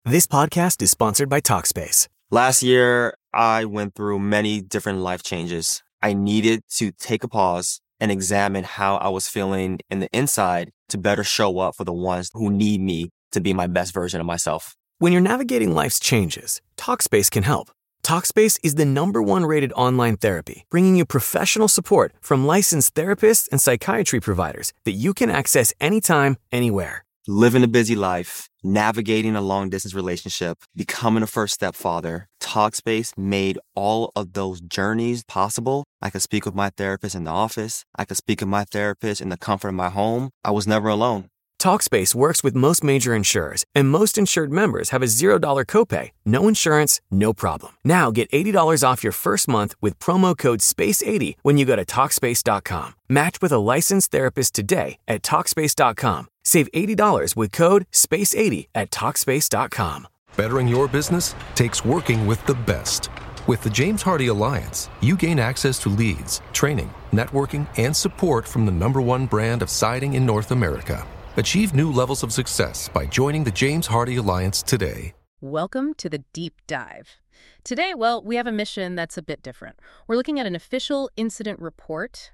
This podcast is sponsored by Talkspace. Last year, I went through many different life changes. I needed to take a pause and examine how I was feeling in the inside to better show up for the ones who need me to be my best version of myself. When you're navigating life's changes, Talkspace can help. Talkspace is the #1 rated online therapy, bringing you professional support from licensed therapists and psychiatry providers that you can access anytime, anywhere. Living a busy life, navigating a long-distance relationship, becoming a first-step father, Talkspace made all of those journeys possible. I could speak with my therapist in the office. I could speak with my therapist in the comfort of my home. I was never alone. Talkspace works with most major insurers, and most insured members have a $0 copay. No insurance, no problem. Now get $80 off your first month with promo code SPACE80 when you go to Talkspace.com. Match with a licensed therapist today at Talkspace.com. Save $80 with code SPACE80 at Talkspace.com. Bettering your business takes working with the best. With the James Hardie Alliance, you gain access to leads, training, networking, and support from the #1 brand of siding in North America. Achieve new levels of success by joining the James Hardie Alliance today. Welcome to the Deep Dive. Today, we have a mission that's a bit different. We're looking at an official incident report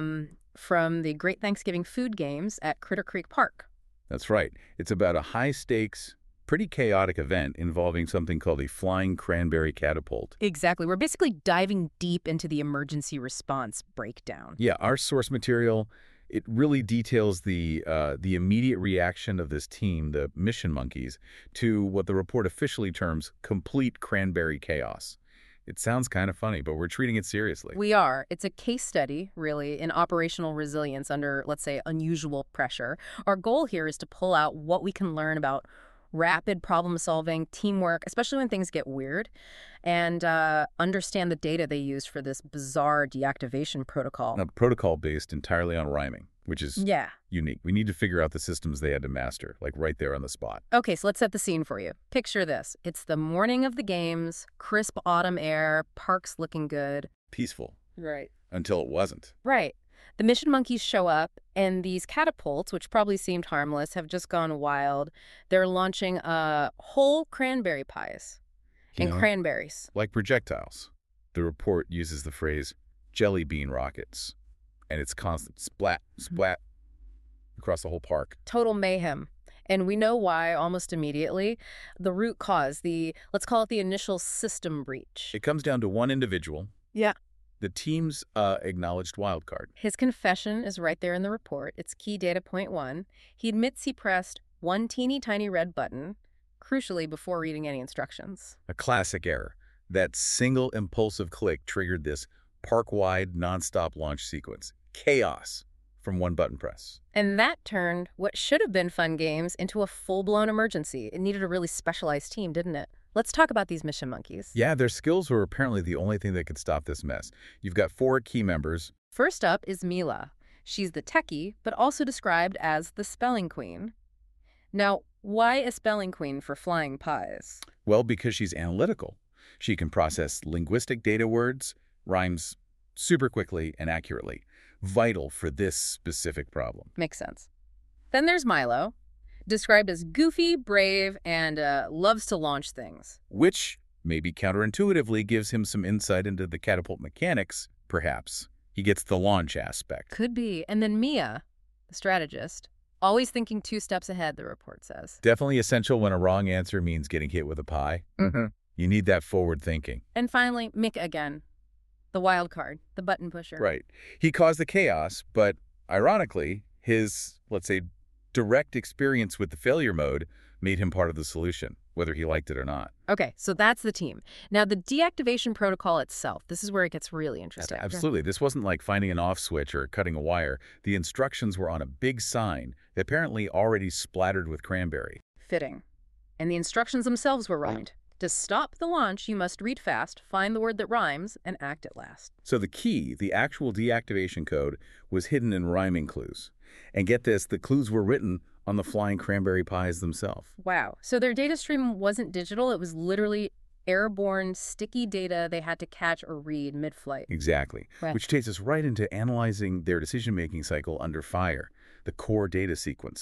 from the Great Thanksgiving Food Games at Critter Creek Park. That's right. It's about a high-stakes, pretty chaotic event involving something called a flying cranberry catapult. Exactly. We're basically diving deep into the emergency response breakdown. Yeah, our source material, it really details the immediate reaction of this team, the Mission Monkeys, to what the report officially terms complete cranberry chaos. It sounds kind of funny, but we're treating it seriously. We are. It's a case study, really, in operational resilience under, let's say, unusual pressure. Our goal here is to pull out what we can learn about rapid problem-solving, teamwork, especially when things get weird, and understand the data they used for this bizarre deactivation protocol. A protocol based entirely on rhyming, which is unique. We need to figure out the systems they had to master, like right there on the spot. Okay, so let's set the scene for you. Picture this. It's the morning of the games, crisp autumn air, parks looking good. Peaceful. Right. Until it wasn't. Right. The Mission Monkeys show up, and these catapults, which probably seemed harmless, have just gone wild. They're launching whole cranberry pies and cranberries. Like projectiles. The report uses the phrase jelly bean rockets, and it's constant splat, splat across the whole park. Total mayhem. And we know why almost immediately. The root cause, let's call it the initial system breach. It comes down to one individual. Yeah. The team's acknowledged wildcard. His confession is right there in the report. It's key data point 1. He admits he pressed one teeny tiny red button, crucially before reading any instructions. A classic error. That single impulsive click triggered this park-wide nonstop launch sequence. Chaos from one button press. And that turned what should have been fun games into a full-blown emergency. It needed a really specialized team, didn't it? Let's talk about these Mission Monkeys. Yeah, their skills were apparently the only thing that could stop this mess. You've got 4 key members. First up is Mila. She's the techie, but also described as the spelling queen. Now, why a spelling queen for flying pies? Well, because she's analytical. She can process linguistic data words, rhymes super quickly and accurately. Vital for this specific problem. Makes sense. Then there's Milo, described as goofy, brave, and loves to launch things. Which, maybe counterintuitively, gives him some insight into the catapult mechanics, perhaps. He gets the launch aspect. Could be. And then Mia, the strategist, always thinking 2 steps ahead, the report says. Definitely essential when a wrong answer means getting hit with a pie. Mm-hmm. You need that forward thinking. And finally, Mick again, the wild card, the button pusher. Right. He caused the chaos, but ironically, his, let's say, direct experience with the failure mode made him part of the solution, whether he liked it or not. Okay, so that's the team. Now, the deactivation protocol itself, this is where it gets really interesting. Absolutely. This wasn't like finding an off switch or cutting a wire. The instructions were on a big sign, apparently already splattered with cranberry. Fitting. And the instructions themselves were rhymed. To stop the launch, you must read fast, find the word that rhymes, and act at last. So the key, the actual deactivation code, was hidden in rhyming clues. And get this, the clues were written on the flying cranberry pies themselves. Wow. So their data stream wasn't digital. It was literally airborne, sticky data they had to catch or read mid-flight. Exactly. Right. Which takes us right into analyzing their decision-making cycle under fire, the core data sequence.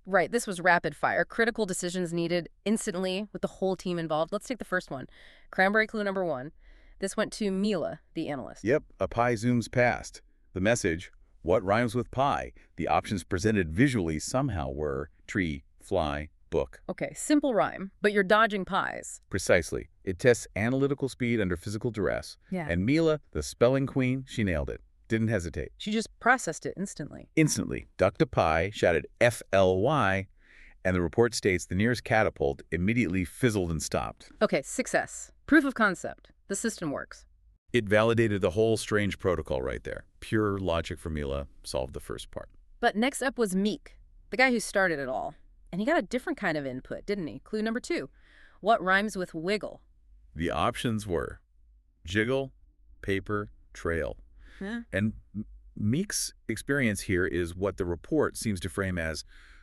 Right, this was rapid fire. Critical decisions needed instantly with the whole team involved. Let's take the first one. Cranberry clue number 1. This went to Mila, the analyst. Yep, a pie zooms past. The message, what rhymes with pie? The options presented visually somehow were tree, fly, book. Okay, simple rhyme, but you're dodging pies. Precisely. It tests analytical speed under physical duress. Yeah. And Mila, the spelling queen, she nailed it. Didn't hesitate. She just processed it instantly. Instantly, ducked a pie, shouted FLY, and the report states the nearest catapult immediately fizzled and stopped. Okay, success. Proof of concept. The system works. It validated the whole strange protocol right there. Pure logic for Mila solved the first part. But next up was Meek, the guy who started it all. And he got a different kind of input, didn't he? Clue number 2. What rhymes with wiggle? The options were jiggle, paper, trail. Yeah. And Meek's experience here is what the report seems to frame as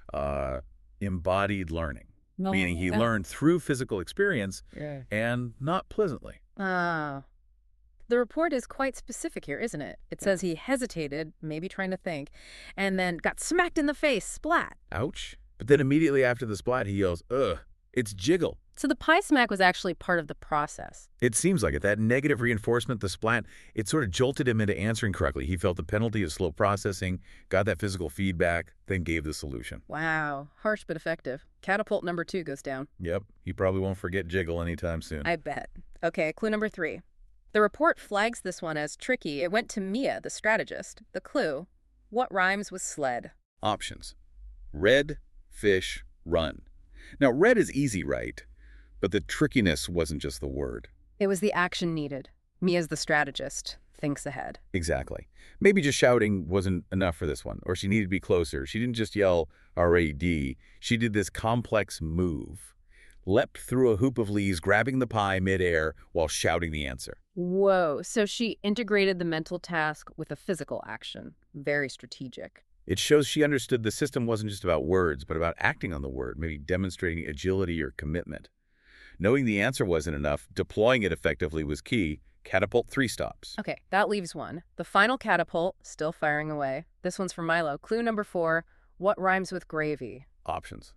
embodied learning, meaning he learned through physical experience and not pleasantly. The report is quite specific here, isn't it? It says he hesitated, maybe trying to think, and then got smacked in the face, splat. Ouch. But then immediately after the splat, he yells, ugh, it's jiggle. So the pie smack was actually part of the process. It seems like it. That negative reinforcement, the splat, it sort of jolted him into answering correctly. He felt the penalty of slow processing, got that physical feedback, then gave the solution. Wow. Harsh but effective. Catapult number 2 goes down. Yep. He probably won't forget jiggle anytime soon. I bet. Okay, clue number 3. The report flags this one as tricky. It went to Mia, the strategist. The clue, what rhymes with sled? Options. Red, fish, run. Now, red is easy, right? But the trickiness wasn't just the word. It was the action needed. Mia's the strategist. Thinks ahead. Exactly. Maybe just shouting wasn't enough for this one, or she needed to be closer. She didn't just yell R-A-D. She did this complex move. Leapt through a hoop of leaves, grabbing the pie midair while shouting the answer. Whoa. So she integrated the mental task with a physical action. Very strategic. It shows she understood the system wasn't just about words, but about acting on the word, maybe demonstrating agility or commitment. Knowing the answer wasn't enough, deploying it effectively was key. Catapult 3 stops. Okay, that leaves one. The final catapult, still firing away. This one's for Milo. Clue number 4, what rhymes with gravy? Options.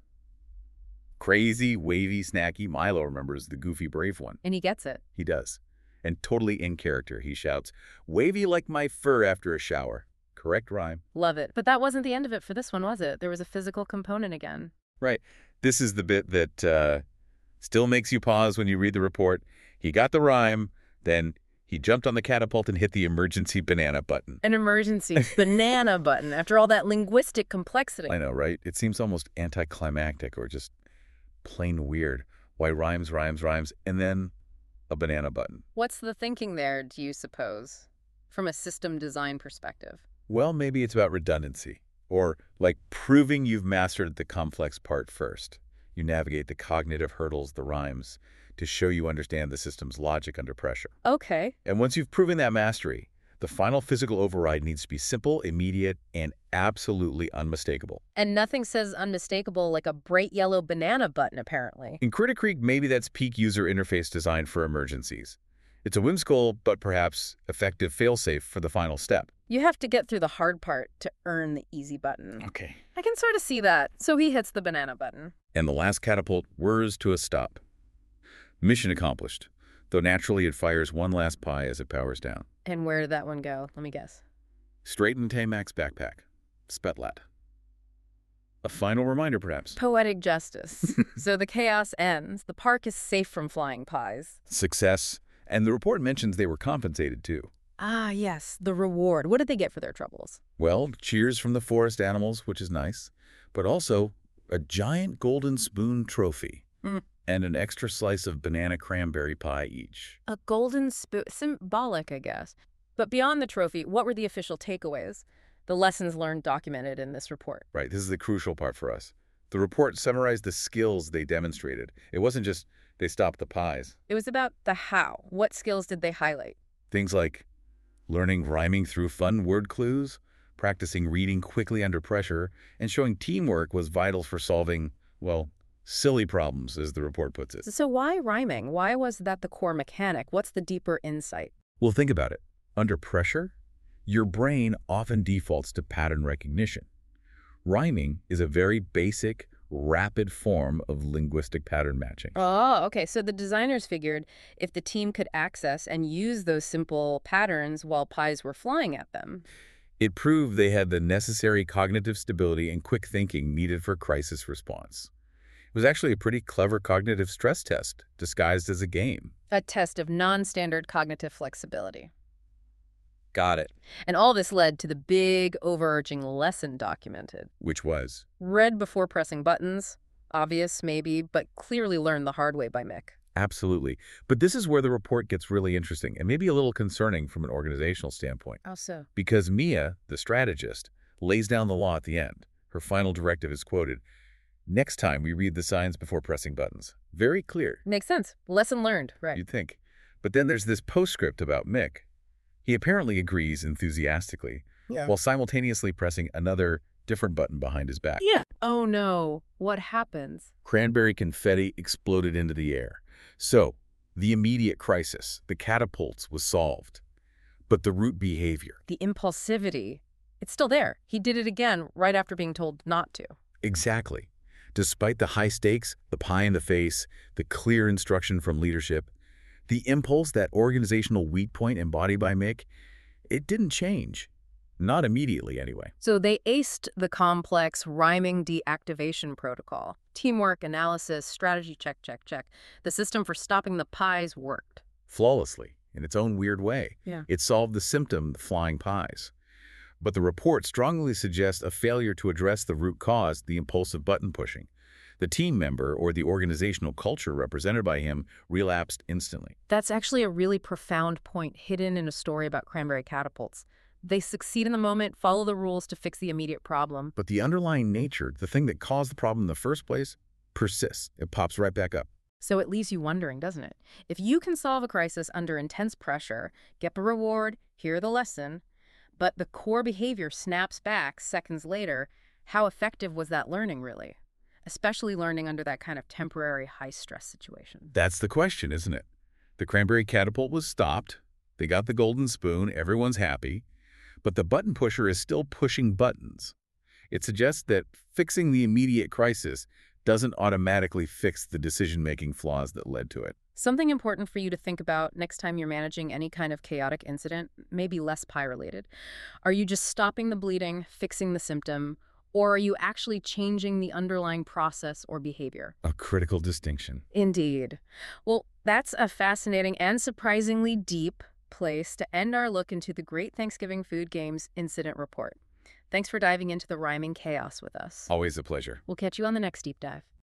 Crazy, wavy, snacky. Milo remembers the goofy, brave one. And he gets it. He does. And totally in character, he shouts, wavy like my fur after a shower. Correct rhyme. Love it. But that wasn't the end of it for this one, was it? There was a physical component again. Right. This is the bit that still makes you pause when you read the report. He got the rhyme, then he jumped on the catapult and hit the emergency banana button. An emergency banana button after all that linguistic complexity. I know, right? It seems almost anticlimactic or just plain weird. Why rhymes, and then a banana button. What's the thinking there, do you suppose, from a system design perspective? Well, maybe it's about redundancy, or like proving you've mastered the complex part first. You navigate the cognitive hurdles, the rhymes, to show you understand the system's logic under pressure. Okay. And once you've proven that mastery, the final physical override needs to be simple, immediate, and absolutely unmistakable. And nothing says unmistakable like a bright yellow banana button, apparently. In Critter Creek, maybe that's peak user interface design for emergencies. It's a whimsical, but perhaps effective failsafe for the final step. You have to get through the hard part to earn the easy button. Okay. I can sort of see that. So he hits the banana button. And the last catapult whirs to a stop. Mission accomplished, though naturally it fires one last pie as it powers down. And where did that one go? Let me guess. Straight in Tamak's backpack. Spetlat. A final reminder, perhaps. Poetic justice. So the chaos ends. The park is safe from flying pies. Success. And the report mentions they were compensated, too. Ah, yes, the reward. What did they get for their troubles? Well, cheers from the forest animals, which is nice, but also a giant golden spoon trophy and an extra slice of banana cranberry pie each. A golden spoon. Symbolic, I guess. But beyond the trophy, what were the official takeaways? The lessons learned documented in this report. Right, this is the crucial part for us. The report summarized the skills they demonstrated. It wasn't just they stopped the pies. It was about the how. What skills did they highlight? Things like learning rhyming through fun word clues, practicing reading quickly under pressure, and showing teamwork was vital for solving, well, silly problems, as the report puts it. So why rhyming? Why was that the core mechanic? What's the deeper insight? Well, think about it. Under pressure, your brain often defaults to pattern recognition. Rhyming is a very basic, rapid form of linguistic pattern matching. Oh, okay. So the designers figured if the team could access and use those simple patterns while pies were flying at them. It proved they had the necessary cognitive stability and quick thinking needed for crisis response. It was actually a pretty clever cognitive stress test, disguised as a game. A test of non-standard cognitive flexibility. Got it. And all this led to the big, overarching lesson documented. Which was? Read before pressing buttons. Obvious, maybe, but clearly learned the hard way by Mick. Absolutely. But this is where the report gets really interesting and maybe a little concerning from an organizational standpoint. How so? Because Mia, the strategist, lays down the law at the end. Her final directive is quoted, "Next time we read the signs before pressing buttons." Very clear. Makes sense. Lesson learned, right. You'd think. But then there's this postscript about Mick. He apparently agrees enthusiastically, while simultaneously pressing another different button behind his back. Yeah. Oh no. What happens? Cranberry confetti exploded into the air. So, the immediate crisis, the catapults, was solved. But the root behavior. The impulsivity. It's still there. He did it again right after being told not to. Exactly. Despite the high stakes, the pie in the face, the clear instruction from leadership, the impulse, that organizational weak point embodied by Mick, it didn't change. Not immediately, anyway. So they aced the complex rhyming deactivation protocol. Teamwork, analysis, strategy, check, check, check. The system for stopping the pies worked. Flawlessly, in its own weird way. Yeah. It solved the symptom, the flying pies. But the report strongly suggests a failure to address the root cause, the impulsive button pushing. The team member or the organizational culture represented by him relapsed instantly. That's actually a really profound point hidden in a story about cranberry catapults. They succeed in the moment, follow the rules to fix the immediate problem. But the underlying nature, the thing that caused the problem in the first place, persists. It pops right back up. So it leaves you wondering, doesn't it? If you can solve a crisis under intense pressure, get the reward, hear the lesson, but the core behavior snaps back seconds later, how effective was that learning really? Especially learning under that kind of temporary high-stress situation. That's the question, isn't it? The cranberry catapult was stopped. They got the golden spoon. Everyone's happy. But the button pusher is still pushing buttons. It suggests that fixing the immediate crisis doesn't automatically fix the decision-making flaws that led to it. Something important for you to think about next time you're managing any kind of chaotic incident, maybe less pie-related. Are you just stopping the bleeding, fixing the symptom, or are you actually changing the underlying process or behavior? A critical distinction. Indeed. Well, that's a fascinating and surprisingly deep place to end our look into the Great Thanksgiving Food Games Incident Report. Thanks for diving into the rhyming chaos with us. Always a pleasure. We'll catch you on the next deep dive.